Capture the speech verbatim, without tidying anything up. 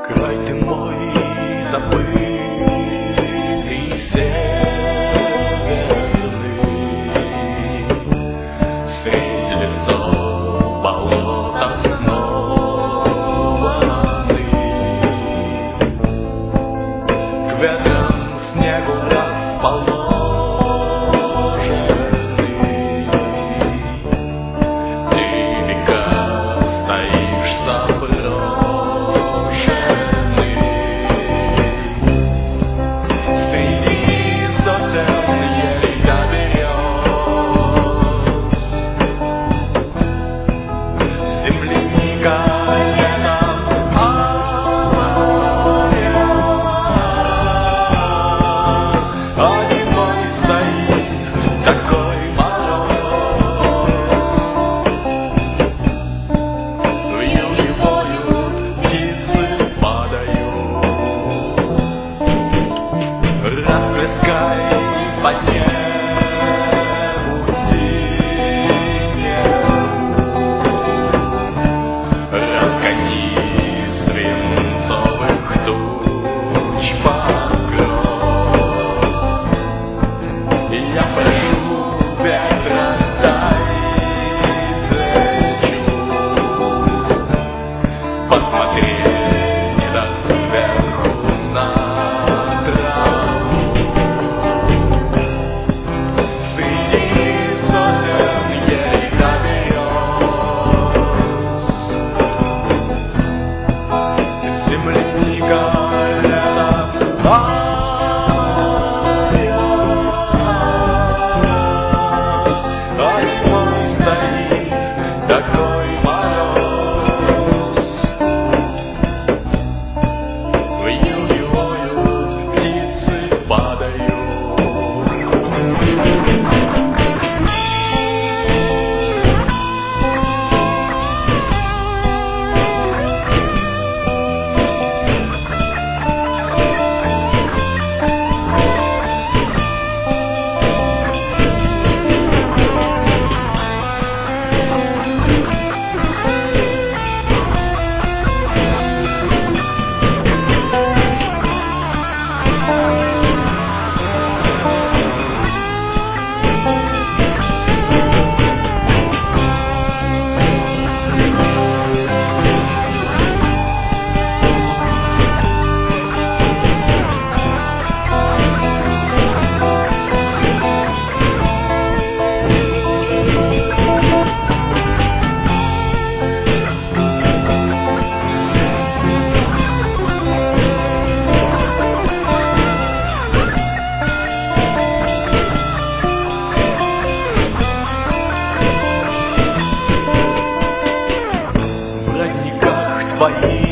Край ты мой забытый северный, средь лесов, болота снова равны. К ветрам снегу расположены, ты века стоишь заброшенный. Среди сосен елей до берез, земляника летом алая, одиной стоит такой мороз. В юге поют, птицы падают, расплескай по небу синеву, разгони свинцовых туч покров. Я прошу ветра, дай свечу посмотреть да сверху на траву. Среди сосен елей до берез, земляника летом алая, одиной стоит такой мороз. В юге воют, птицы падают. В родниках твоих